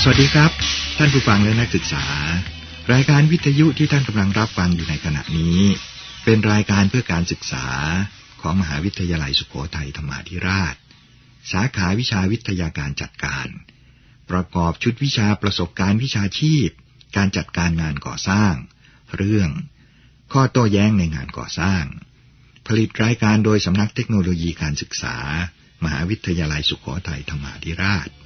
วัสดีครับท่านผู้ฟังและนักศึกษารายการวิทยุที่ท่านกำลังรับฟังอยู่ในขณะนี้เป็นรายการเพื่อการศึกษาของมหาวิทยาลัยสุโขทัยธรรมาธิราชสาขาวิชาวิทยาการจัดการประกอบชุดวิชาประสบการณ์วิชาชีพการจัดการงานก่อสร้างเรื่องข้อโต้แย้งในงานก่อสร้างผลิตรายการโดยสำนักเทคโนโลยีการศึกษามหาวิทยาลัยสุโขทัยธรรมาธิราช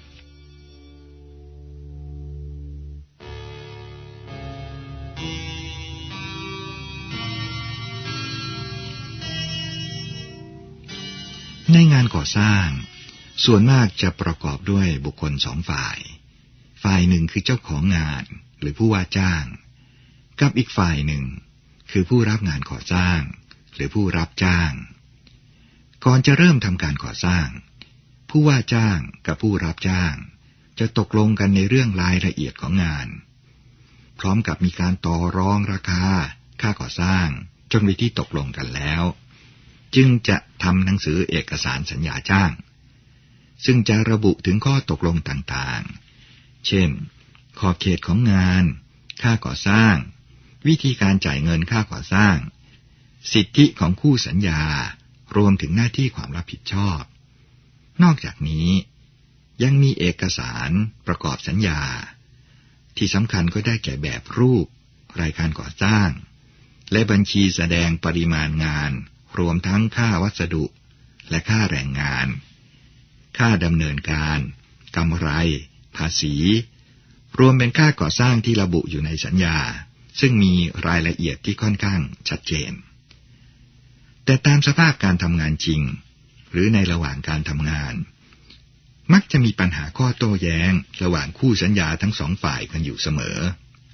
ในงานก่อสร้างส่วนมากจะประกอบด้วยบุคคลสองฝ่ายหนึ่งคือเจ้าของงานหรือผู้ว่าจ้างกับอีกฝ่ายหนึ่งคือผู้รับงานก่อสร้างหรือผู้รับจ้างก่อนจะเริ่มทำการก่อสร้างผู้ว่าจ้างกับผู้รับจ้างจะตกลงกันในเรื่องรายละเอียดของงานพร้อมกับมีการต่อรองราคาค่าก่อสร้างจนไปที่ตกลงกันแล้วจึงจะทำหนังสือเอกสารสัญญาจ้างซึ่งจะระบุถึงข้อตกลงต่างๆเช่นขอบเขตของงานค่าก่อสร้างวิธีการจ่ายเงินค่าก่อสร้างสิทธิของคู่สัญญารวมถึงหน้าที่ความรับผิดชอบนอกจากนี้ยังมีเอกสารประกอบสัญญาที่สำคัญก็ได้แก่แบบรูปรายการก่อสร้างและบัญชีแสดงปริมาณงานรวมทั้งค่าวัสดุและค่าแรงงานค่าดำเนินการกำไรภาษีรวมเป็นค่าก่อสร้างที่ระบุอยู่ในสัญญาซึ่งมีรายละเอียดที่ค่อนข้างชัดเจนแต่ตามสภาพการทำงานจริงหรือในระหว่างการทำงานมักจะมีปัญหาข้อโต้แย้งระหว่างคู่สัญญาทั้งสองฝ่ายกันอยู่เสมอ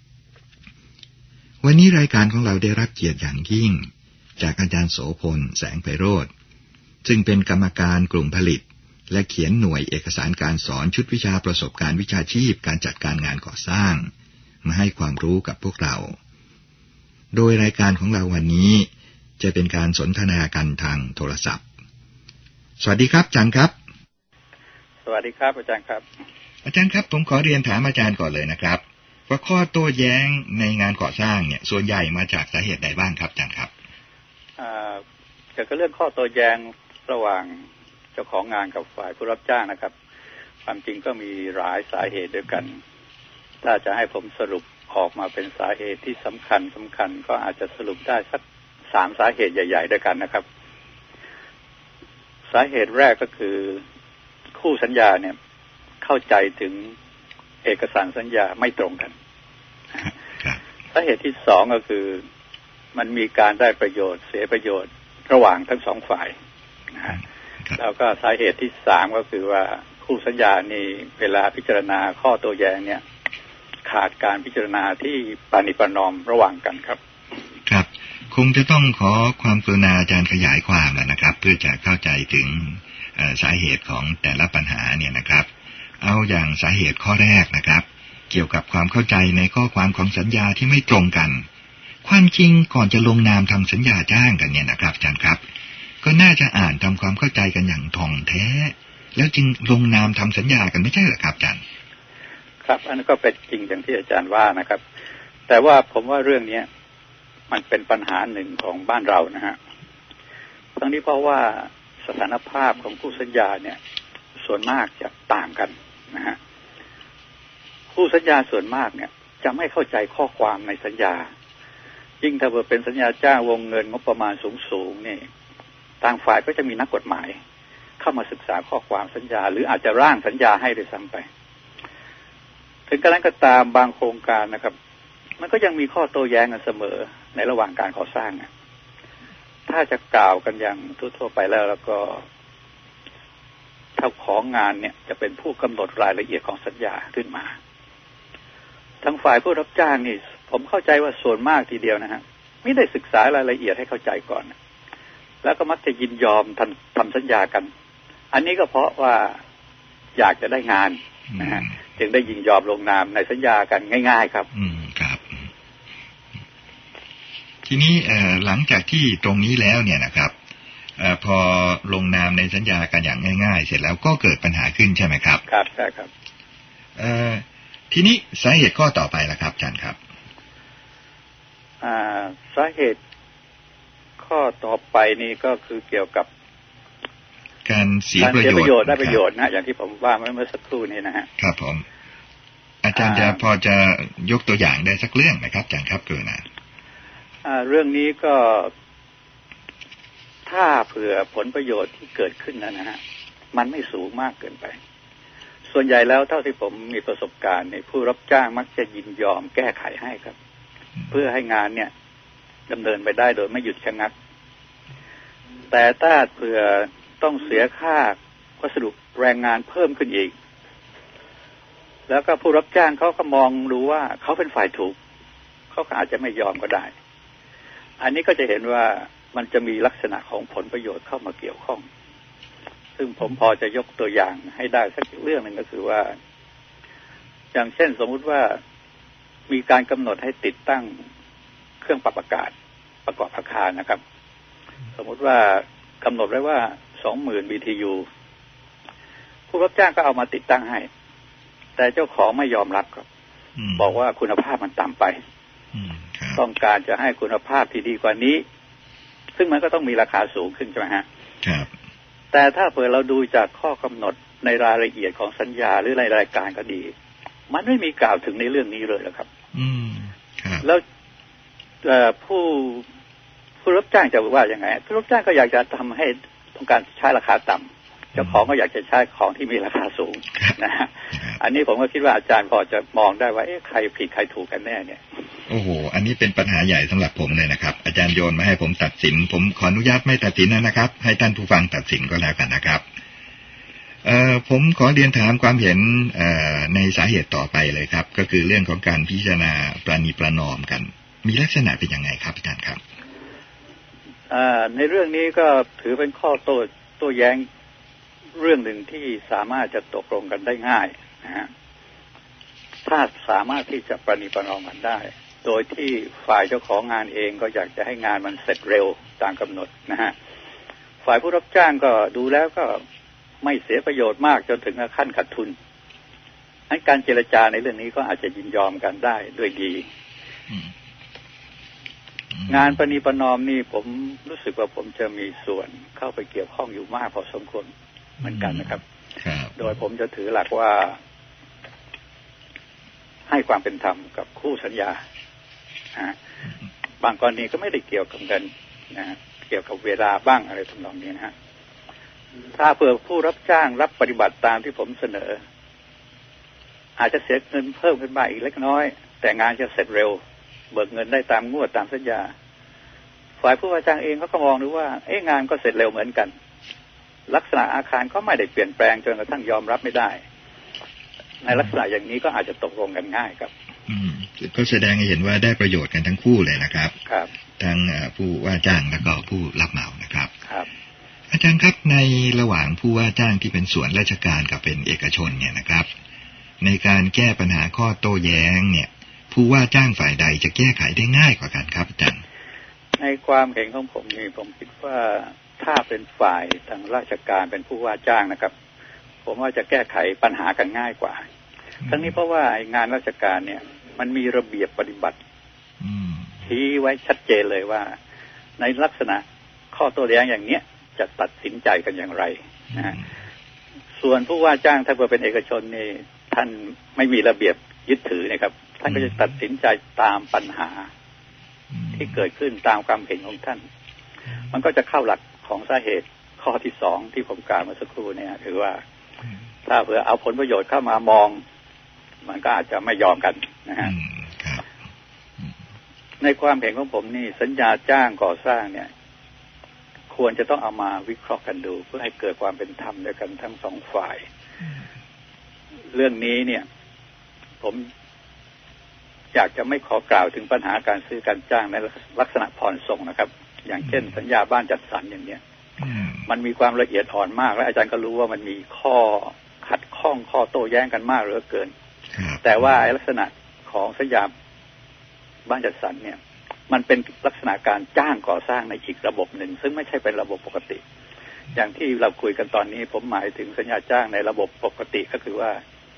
วันนี้รายการของเราได้รับเกียรติอย่างยิ่งจากอาจารย์โสพลแสงไพโรจน์ซึ่งเป็นกรรมการกลุ่มผลิตและเขียนหน่วยเอกสารการสอนชุดวิชาประสบการณ์วิชาชีพการจัดการงานก่อสร้างมาให้ความรู้กับพวกเราโดยรายการของเราวันนี้จะเป็นการสนทนากันทางโทรศัพท์สวัสดีครับอาจารย์ครับสวัสดีครับอาจารย์ครับอาจารย์ครับผมขอเรียนถามอาจารย์ก่อนเลยนะครับว่าข้อโต้แย้งในงานก่อสร้างเนี่ยส่วนใหญ่มาจากสาเหตุใดบ้างครับอาจารย์ครับเกี่ยวกับเรื่องข้อโต้แย้งระหว่างเจ้าของงานกับฝ่ายผู้รับจ้างนะครับความจริงก็มีหลายสาเหตุด้วยกันถ้าจะให้ผมสรุปออกมาเป็นสาเหตุที่สำคัญก็อาจจะสรุปได้สัก3สาเหตุใหญ่ๆด้วยกันนะครับสาเหตุแรกก็คือคู่สัญญาเนี่ยเข้าใจถึงเอกสารสัญญาไม่ตรงกันสาเหตุที่2ก็คือมันมีการได้ประโยชน์เสียประโยชน์ระหว่างทั้งสองฝ่ายแล้วก็สาเหตุที่3ก็คือว่าคู่สัญญานี่เวลาพิจารณาข้อโต้แย้งเนี่ยขาดการพิจารณาที่ปณิประนอมระหว่างกันครับครับคงจะต้องขอความกรุณาอาจารย์ขยายความนะครับเพื่อจะเข้าใจถึงสาเหตุของแต่ละปัญหาเนี่ยนะครับเอาอย่างสาเหตุข้อแรกนะครับเกี่ยวกับความเข้าใจในข้อความของสัญญาที่ไม่ตรงกันความจริงก่อนจะลงนามทำสัญญาจ้างกันเนี่ยนะครับอาจารย์ครับก็น่าจะอ่านทำความเข้าใจกันอย่างท่องแท้แล้วจึงลงนามทำสัญญากันไม่ใช่หรือครับอาจารย์ครับอันนั้นก็เป็นจริงอย่างที่อาจารย์ว่านะครับแต่ว่าผมว่าเรื่องนี้มันเป็นปัญหาหนึ่งของบ้านเรานะฮะทั้งนี้เพราะว่าสถานภาพของคู่สัญญาเนี่ยส่วนมากจะต่างกันนะฮะคู่สัญญาส่วนมากเนี่ยจะไม่เข้าใจข้อความในสัญญายิ่งถ้าเป็นสัญญาจ้างวงเงินงบประมาณสูงนี่ทางฝ่ายก็จะมีนักกฎหมายเข้ามาศึกษาข้อความสัญญาหรืออาจจะร่างสัญญาให้ด้วยซ้ำไปถึงกระนั้นก็ตามบางโครงการนะครับมันก็ยังมีข้อโต้แย้งกันเสมอในระหว่างการก่อสร้างนะถ้าจะกล่าวกันอย่างทั่วๆไปแล้วก็เจ้าของงานเนี่ยจะเป็นผู้กำหนดรายละเอียดของสัญญาขึ้นมาทั้งฝ่ายผู้รับจ้างนี่ผมเข้าใจว่าส่วนมากทีเดียวนะฮะไม่ได้ศึกษารายละเอียดให้เข้าใจก่อนแล้วก็มักจะยินยอมทำสัญญากันอันนี้ก็เพราะว่าอยากจะได้งานนะฮะจึงได้ยินยอมลงนามในสัญญากันง่ายๆครับครับทีนี้หลังจากที่ตรงนี้แล้วเนี่ยนะครับพอลงนามในสัญญากันอย่างง่ายๆเสร็จแล้วก็เกิดปัญหาขึ้นใช่ไหมครับครับใช่ครับทีนี้สาเหตุข้อต่อไปล่ะครับอาจารย์ครับสาเหตุข้อต่อไปนี่ก็คือเกี่ยวกับการเสียประโยชน์ได้ประโยชน์นะอย่างที่ผมว่าเมื่อสักครู่นี้นะฮะครับผมอาจารย์จะพอจะยกตัวอย่างได้สักเรื่องไหมครับอาจารย์ครับเกินนะเรื่องนี้ก็ถ้าเผื่อผลประโยชน์ที่เกิดขึ้นนะฮะมันไม่สูงมากเกินไปส่วนใหญ่แล้วเท่าที่ผมมีประสบการณ์ในผู้รับจ้างมักจะยินยอมแก้ไขให้ครับเพื่อให้งานเนี่ยดำเนินไปได้โดยไม่หยุดชะงักแต่ถ้าเผื่อต้องเสียค่าวัสดุแรงงานเพิ่มขึ้นอีกแล้วก็ผู้รับจ้างเขาก็มองดูว่าเขาเป็นฝ่ายถูกเขาอาจจะไม่ยอมก็ได้อันนี้ก็จะเห็นว่ามันจะมีลักษณะของผลประโยชน์เข้ามาเกี่ยวข้องซึ่งผมพอจะยกตัวอย่างให้ได้สักเรื่องหนึ่งก็คือว่าอย่างเช่นสมมุติว่ามีการกำหนดให้ติดตั้งเครื่องปรับอากาศประกอบอาคารนะครับสมมุติว่ากำหนดไว้ว่า 20,000 BTU ผู้รับจ้างก็เอามาติดตั้งให้แต่เจ้าของไม่ยอมรับครับบอกว่าคุณภาพมันต่ำไปต้องการจะให้คุณภาพที่ดีกว่านี้ซึ่งมันก็ต้องมีราคาสูงขึ้นใช่ไหมฮะครับแต่ถ้าเผื่อเราดูจากข้อกำหนดในรายละเอียดของสัญญาหรือรายการก็ดีมันไม่มีกล่าวถึงในเรื่องนี้เลยนะครับแล้วผู้รับจ้างจะว่ายังไงผู้รับจ้างก็อยากจะทำให้ต้องการใช้ราคาต่ำเจ้าของก็อยากจะใช้ของที่มีราคาสูงนะฮะอันนี้ผมก็คิดว่าอาจารย์พอจะมองได้ว่าใครผิดใครถูกกันแน่เนี่ยโอ้โหอันนี้เป็นปัญหาใหญ่สำหรับผมเลยนะครับอาจารย์โยนมาให้ผมตัดสินผมขออนุญาตไม่ตัดสินนะครับให้ท่านผู้ฟังตัดสินก็แล้วกันนะครับผมขอเรียนถามความเห็นในสาเหตุต่อไปเลยครับก็คือเรื่องของการพิจารณาประนีประนอมกันมีลักษณะเป็นยังไงครับอาจารย์ครับในเรื่องนี้ก็ถือเป็นข้อโต้แย้งเรื่องหนึ่งที่สามารถจะตกลงกันได้ง่ายนะฮะถ้าสามารถที่จะประนีประนอมกันได้โดยที่ฝ่ายเจ้าของงานเองก็อยากจะให้งานมันเสร็จเร็วตามกำหนดนะฮะฝ่ายผู้รับจ้างก็ดูแล้วก็ไม่เสียประโยชน์มากจนถึงขั้นขาดทุนงั้นการเจรจาในเรื่องนี้ก็อาจจะยินยอมกันได้ด้วยดีงานประนีประนอมนี่ผมรู้สึกว่าผมจะมีส่วนเข้าไปเกี่ยวข้องอยู่มากพอสมควรเหมือนกันนะครับโดยผมจะถือหลักว่าให้ความเป็นธรรมกับคู่สัญญาบางกรณีก็ไม่ได้เกี่ยวกับเงินนะเกี่ยวกับเวลาบ้างอะไรทำนองนี้นะฮะถ้าเผื่อผู้รับจ้างรับปฏิบัติตามที่ผมเสนออาจจะเสียเงินเพิ่มขึ้นมาอีกเล็กน้อยแต่งานจะเสร็จเร็วเบิกเงินได้ตามงวดตามสัญญาฝ่ายผู้ว่าจ้างเองเขาก็มองดูว่างานก็เสร็จเร็วเหมือนกันลักษณะอาคารก็ไม่ได้เปลี่ยนแปลงจนกระทั่งยอมรับไม่ได้ในลักษณะอย่างนี้ก็อาจจะตกลงกันง่ายครับก็แสดงให้เห็นว่าได้ประโยชน์กันทั้งคู่เลยนะครับครับทั้งผู้ว่าจ้างแล้วก็ผู้รับเหมานะครับครับอาจารย์ครับในระหว่างผู้ว่าจ้างที่เป็นส่วนราชการกับเป็นเอกชนเนี่ยนะครับในการแก้ปัญหาข้อโต้แย้งเนี่ยผู้ว่าจ้างฝ่ายใดจะแก้ไขได้ง่ายกว่ากันครับอาจารย์ในความเห็นของผมนี่ผมคิดว่าถ้าเป็นฝ่ายทางราชการเป็นผู้ว่าจ้างนะครับผมว่าจะแก้ไขปัญหากันง่ายกว่าทั้งนี้เพราะว่างานราชการเนี่ยมันมีระเบียบปฏิบัติชี้ไว้ชัดเจนเลยว่าในลักษณะข้อโต้แย้งอย่างเนี้ยจะตัดสินใจกันอย่างไรนะฮะส่วนผู้ว่าจ้างถ้าเป็นเอกชนนี่ท่านไม่มีระเบียบยึดถือนะครับท่านก็จะตัดสินใจตามปัญหาที่เกิดขึ้นตามความเห็นของท่านมันก็จะเข้าหลักของสาเหตุข้อที่สองที่ผมกล่าวเมื่อสักครู่เนี่ยคือว่าถ้าเผื่อเอาผลประโยชน์เข้ามามองมันก็อาจจะไม่ยอมกันนะฮะในความเห็นของผมนี่สัญญาจ้างก่อสร้างเนี่ยควรจะต้องเอามาวิเคราะห์กันดูเพื่อให้เกิดความเป็นธรรมด้วยกันทั้งสองฝ่ายเรื่องนี้เนี่ยผมอยากจะไม่ขอกล่าวถึงปัญหาการซื้อการจ้างในลักษณะผ่อนส่งนะครับอย่างเช่นสัญญาบ้านจัดสรรอย่างเนี้ยมันมีความละเอียดอ่อนมากและอาจารย์ก็รู้ว่ามันมีข้อขัดข้องข้อโต้แย้งกันมากเหลือเกินแต่ว่าลักษณะของสัญญาบ้านจัดสรรเนี่ยมันเป็นลักษณะการจ้างก่อสร้างในอีกระบบหนึ่งซึ่งไม่ใช่เป็นระบบปกติอย่างที่เราคุยกันตอนนี้ผมหมายถึงสัญญาจ้างในระบบปกติก็คือว่า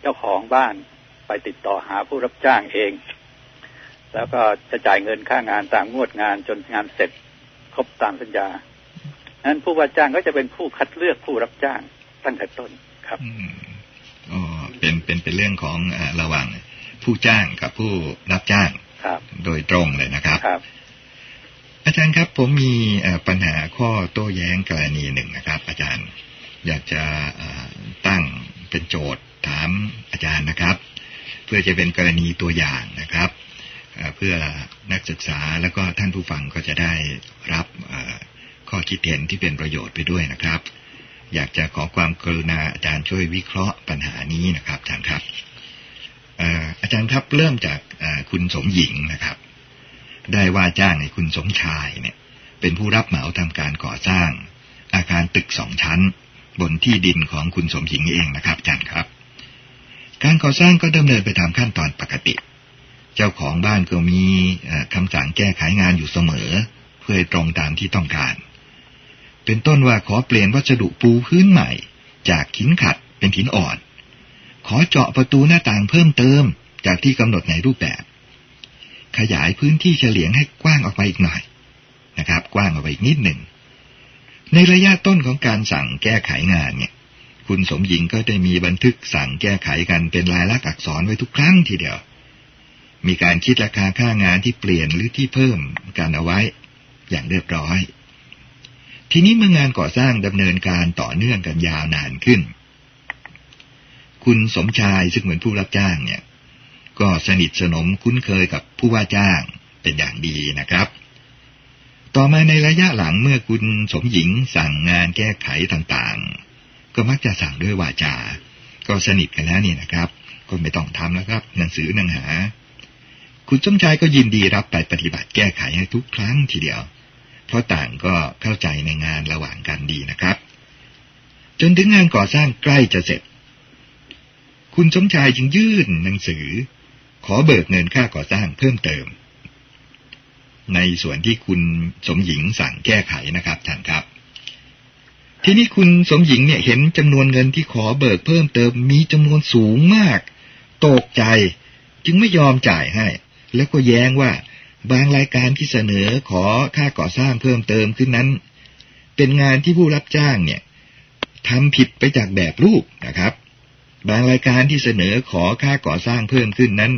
เจ้าของบ้านไปติดต่อหาผู้รับจ้างเองแล้วก็จะจ่ายเงินค่างานตามงวดงานจนงานเสร็จครบตามสัญญานั้นผู้ว่าจ้างก็จะเป็นผู้คัดเลือกผู้รับจ้างตั้งแต่ต้นครับอ๋อเป็นเรื่องของระหว่างผู้จ้างกับผู้รับจ้างโดยตรงเลยนะครับอาจารย์ครับผมมีปัญหาข้อโต้แย้งกรณีหนึ่งนะครับอาจารย์อยากจะตั้งเป็นโจทย์ถามอาจารย์นะครับเพื่อจะเป็นกรณีตัวอย่างนะครับเพื่อนักศึกษาแล้วก็ท่านผู้ฟังก็จะได้รับข้อคิดเห็นที่เป็นประโยชน์ไปด้วยนะครับอยากจะขอความกรุณาอาจารย์ช่วยวิเคราะห์ปัญหานี้นะครับอาจารย์ครับอาจารย์ครับเริ่มจากคุณสมหญิงนะครับได้ว่าจ้างให้คุณสมชายเนี่ยเป็นผู้รับเหมาทำการก่อสร้างอาคารตึก2 ชั้นบนที่ดินของคุณสมหญิงเองนะครับอาจารย์ครับการก่อสร้างก็ดำเนินไปตามขั้นตอนปกติเจ้าของบ้านก็มีคำสั่งแก้ไขงานอยู่เสมอเพื่อตรงตามที่ต้องการเป็นต้นว่าขอเปลี่ยนวัสดุปูพื้นใหม่จากหินขัดเป็นหินอ่อนขอเจาะประตูหน้าต่างเพิ่มเติมจากที่กำหนดในรูปแบบขยายพื้นที่เฉลียงให้กว้างออกไปอีกหน่อยนะครับกว้างออกไปอีกนิดหนึ่งในระยะต้นของการสั่งแก้ไขงานเนี่ยคุณสมหญิงก็ได้มีบันทึกสั่งแก้ไขกันเป็นลายลักษณ์อักษรไว้ทุกครั้งทีเดียวมีการคิดราคาค่างานที่เปลี่ยนหรือที่เพิ่มกันเอาไว้อย่างเรียบร้อยทีนี้เมื่องานก่อสร้างดำเนินการต่อเนื่องกันยาวนานขึ้นคุณสมชายซึ่งเป็นผู้รับจ้างเนี่ยก็สนิทสนมคุ้นเคยกับผู้ว่าจ้างเป็นอย่างดีนะครับต่อมาในระยะหลังเมื่อคุณสมหญิงสั่งงานแก้ไขต่างๆก็มักจะสั่งด้วยวาจาก็สนิทกันแล้วนี่นะครับก็ไม่ต้องทำแล้วครับหนังสือหนังหาคุณสมชายก็ยินดีรับไปปฏิบัติแก้ไขให้ทุกครั้งทีเดียวเพราะต่างก็เข้าใจในงานระหว่างกันดีนะครับจนถึงงานก่อสร้างใกล้จะเสร็จคุณสมชายจึงยื่นหนังสือขอเบิกเงินค่าก่อสร้างเพิ่มเติมในส่วนที่คุณสมหญิงสั่งแก้ไขนะครับท่านครับทีนี้คุณสมหญิงเนี่ยเห็นจำนวนเงินที่ขอเบิกเพิ่มเติมมีจำนวนสูงมากตกใจจึงไม่ยอมจ่ายให้แล้วก็แย้งว่าบางรายการที่เสนอขอค่าก่อสร้างเพิ่มเติมขึ้นนั้นเป็นงานที่ผู้รับจ้างเนี่ยทำผิดไปจากแบบรูปนะครับบางรายการที่เสนอขอค่าก่อสร้างเพิ่มขึ้นนั้น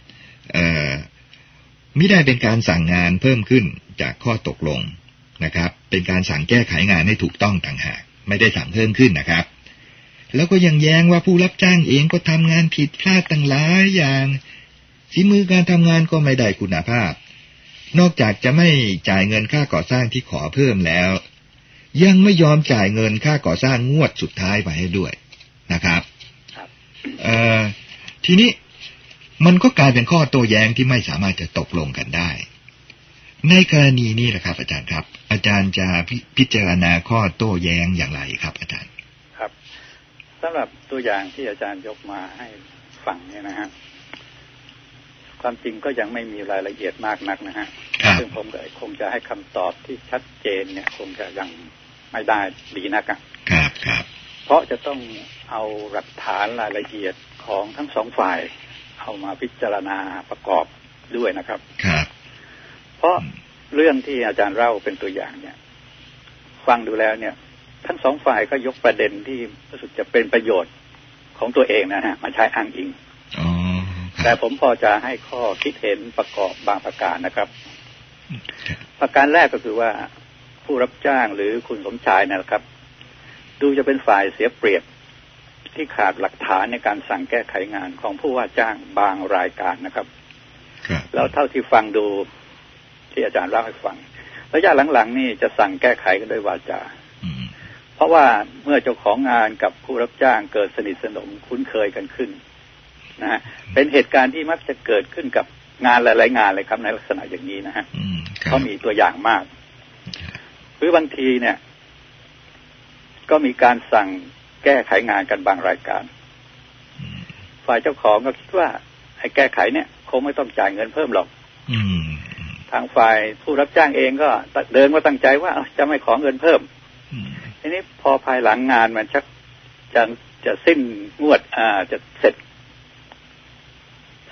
ไม่ได้เป็นการสั่งงานเพิ่มขึ้นจากข้อตกลงนะครับเป็นการสั่งแก้ไขงานให้ถูกต้องต่างหากไม่ได้สั่งเพิ่มขึ้นนะครับแล้วก็ยังแย้งว่าผู้รับจ้างเองก็ทำงานผิดพลาดต่างหลายอย่างฝีมือการทำงานก็ไม่ได้คุณภาพนอกจากจะไม่จ่ายเงินค่าก่อสร้างที่ขอเพิ่มแล้วยังไม่ยอมจ่ายเงินค่าก่อสร้างงวดสุดท้ายไปให้ด้วยนะครับทีนี้มันก็กลายเป็นข้อโต้แย้งที่ไม่สามารถจะตกลงกันได้ในกรณีนี้แหละครับอาจารย์ครับอาจารย์จะพิจารณาข้อโต้แย้งอย่างไรครับอาจารย์ครับสำหรับตัวอย่างที่อาจารย์ยกมาให้ฟังเนี่ยนะฮะความจริงก็ยังไม่มีรายละเอียดมากนักนะฮะซึ่งผมก็คงจะให้คำตอบที่ชัดเจนเนี่ยคงจะยังไม่ได้ดีนักครับเพราะจะต้องเอาหลักฐานรายละเอียดของทั้งสองฝ่ายเอามาพิจารณาประกอบด้วยนะครับเพราะเรื่องที่อาจารย์เล่าเป็นตัวอย่างเนี่ยฟังดูแล้วเนี่ยทั้งสองฝ่ายก็ยกประเด็นที่รู้สึกจะเป็นประโยชน์ของตัวเองนะฮะมาใช้อ้างอิงแต่ผมพอจะให้ข้อคิดเห็นประกอบบางประการนะครับประการแรกก็คือว่าผู้รับจ้างหรือคุณสมชายนะครับดูจะเป็นฝ่ายเสียเปรียบที่ขาดหลักฐานในการสั่งแก้ไขงานของผู้ว่าจ้างบางรายการนะครับแล้วเท่าที่ฟังดูที่อาจารย์เล่าให้ฟังระยะหลังๆนี่จะสั่งแก้ไขกันด้วยวาจาเพราะว่าเมื่อเจ้าของงานกับผู้รับจ้างเกิดสนิทสนมคุ้นเคยกันขึ้นนะฮะเป็นเหตุการณ์ที่มักจะเกิดขึ้นกับงานหลายๆงานเลยครับในลักษณะอย่างนี้นะฮะก็มีตัวอย่างมากหรือบางทีเนี่ยก็มีการสั่งแก้ไขงานกันบางรายการฝ่ายเจ้าของก็คิดว่าให้แก้ไขเนี่ยคงไม่ต้องจ่ายเงินเพิ่มหรอกทางฝ่ายผู้รับจ้างเองก็เดินมาตั้งใจว่าจะไม่ขอเงินเพิ่มทีนี้พอภายหลังงานมันชักจะสิ้นงวดจะเสร็จ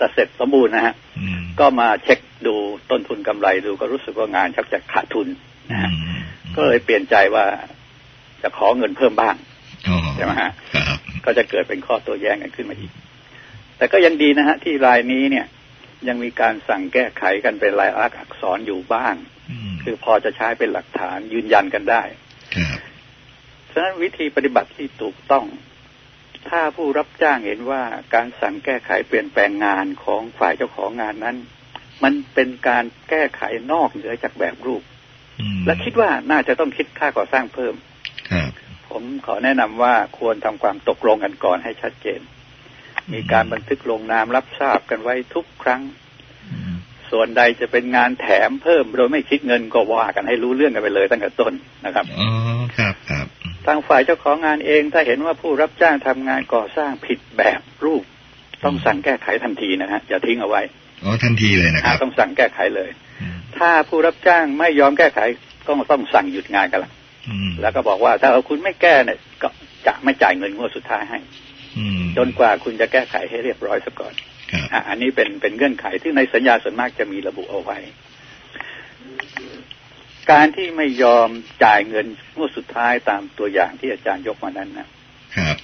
เสร็จสมบูรณ์นะฮะก็มาเช็คดูต้นทุนกำไรดูก็รู้สึกว่างานชักจะขาดทุนนะฮะก็เลยเปลี่ยนใจว่าจะขอเงินเพิ่มบ้างใช่ไหมฮะก็จะเกิดเป็นข้อโต้แย้งกันขึ้นมาอีกแต่ก็ยังดีนะฮะที่รายนี้เนี่ยยังมีการสั่งแก้ไขกันเป็นลายลักษณ์อักษรอยู่บ้างคือพอจะใช้เป็นหลักฐานยืนยันกันได้ฉะนั้นวิธีปฏิบัติที่ถูกต้องถ้าผู้รับจ้างเห็นว่าการสั่งแก้ไขเปลี่ยนแปลงงานของฝ่ายเจ้าของงานนั้นมันเป็นการแก้ไขนอกเหนือจากแบบรูปและคิดว่าน่าจะต้องคิดค่าก่อสร้างเพิ่มผมขอแนะนำว่าควรทำความตกลงกันก่อนให้ชัดเจนมีการบันทึกลงนามรับทราบกันไว้ทุกครั้งส่วนใดจะเป็นงานแถมเพิ่มโดยไม่คิดเงินก็ว่ากันให้รู้เรื่องกันไปเลยตั้งแต่ต้นนะครับอ๋อครับครับทางฝ่ายเจ้าของงานเองถ้าเห็นว่าผู้รับจ้างทำงานก่อสร้างผิดแบบรูปต้องสั่งแก้ไขทันทีนะฮะอย่าทิ้งเอาไว้อ๋อทันทีเลยนะครับต้องสั่งแก้ไขเลยถ้าผู้รับจ้างไม่ยอมแก้ไขก็ต้องสั่งหยุดงานกันละแล้วก็บอกว่าถ้าคุณไม่แก้เนี่ยก็จะไม่จ่ายเงินงวดสุดท้ายให้จนกว่าคุณจะแก้ไขให้เรียบร้อยซะก่อนอันนี้เป็นเงื่อนไขที่ในสัญญาส่วนมากจะมีระบุเอาไว้การที่ไม่ยอมจ่ายเงินงวดสุดท้ายตามตัวอย่างที่อาจารย์ยกมานั้นนะครับ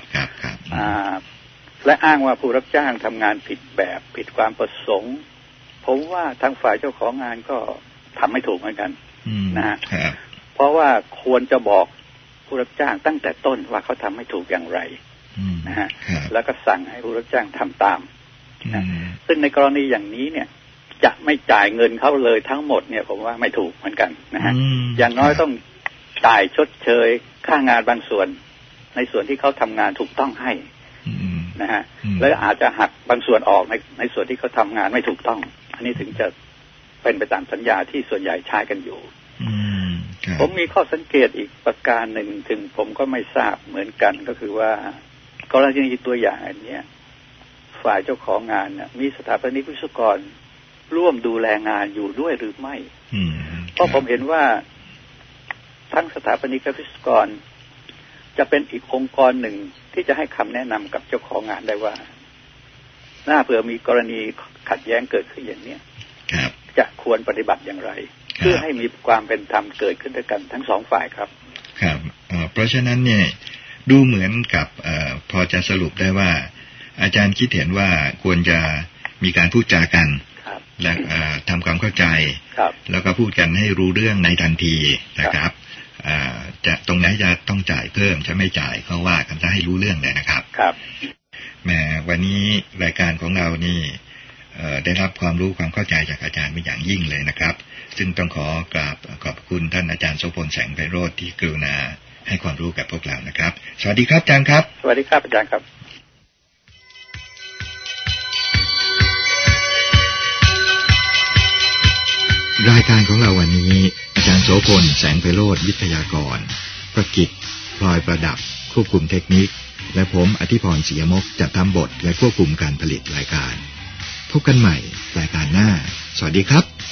และอ้างว่าผู้รับจ้างทำงานผิดแบบผิดความประสงค์ผมว่าทางฝ่ายเจ้าของงานก็ทำไม่ถูกเหมือนกันนะฮะเพราะว่าควรจะบอกผู้รับจ้างตั้งแต่ต้นว่าเขาทำไม่ถูกอย่างไรนะฮะแล้วก็สั่งให้ผู้รับจ้างทำตามนะซึ่งในกรณีอย่างนี้เนี่ยจะไม่จ่ายเงินเขาเลยทั้งหมดเนี่ยผมว่าไม่ถูกเหมือนกันนะฮะอย่างน้อยต้องจ่ายชดเชยค่างานบางส่วนในส่วนที่เขาทำงานถูกต้องให้นะฮะแล้วอาจจะหักบางส่วนออกในส่วนที่เขาทำงานไม่ถูกต้องอันนี้ถึงจะเป็นไปตามสัญญาที่ส่วนใหญ่ใช้กันอยู่ผมมีข้อสังเกตอีกประการหนึ่งถึงผมก็ไม่ทราบเหมือนกันก็คือว่ากรณีตัวอย่างอันนี้ฝ่ายเจ้าของงานมีสถาปนิกวิศวกรร่วมดูแลงานอยู่ด้วยหรือไม่เพราะผมเห็นว่าทั้งสถาปนิกวิศวกรจะเป็นอีกองค์กรหนึ่งที่จะให้คำแนะนำกับเจ้าของงานได้ว่าน่าเผื่อมีกรณีขัดแย้งเกิดขึ้นอย่างนี้จะควรปฏิบัติอย่างไรเพื่อให้มีความเป็นธรรมเกิดขึ้นด้วยกันทั้งสองฝ่ายครับครับเพราะฉะนั้นเนี่ยดูเหมือนกับพอจะสรุปได้ว่าอาจารย์คิดเห็นว่าควรจะมีการพูดจากันและทำความเข้าใจแล้วก็พูดกันให้รู้เรื่องในทันทีนะครับจะตรงไหนจะต้องจ่ายเพิ่มจะไม่จ่ายเขาว่ากันจะให้รู้เรื่องเลยนะครับครับแหมวันนี้รายการของเรานี่ได้รับความรู้ความเข้าใจจากอาจารย์เป็นอย่างยิ่งเลยนะครับซึ่งต้องขอกราบขอบคุณท่านอาจารย์โสพลแสงไพโรจน์ที่กรุณาให้ความรู้กับพวกเรานะครับสวัสดีครับอาจารย์ครับสวัสดีครับอาจารย์ครับรายการของเราวันนี้อาจารย์โสพลแสงไพโรจน์วิทยากรประกิตพลอยประดับควบคุมเทคนิคและผมอธิพรศรียมกจัดทำบทและควบคุมการผลิตรายการพบกันใหม่รายการหน้าสวัสดีครับ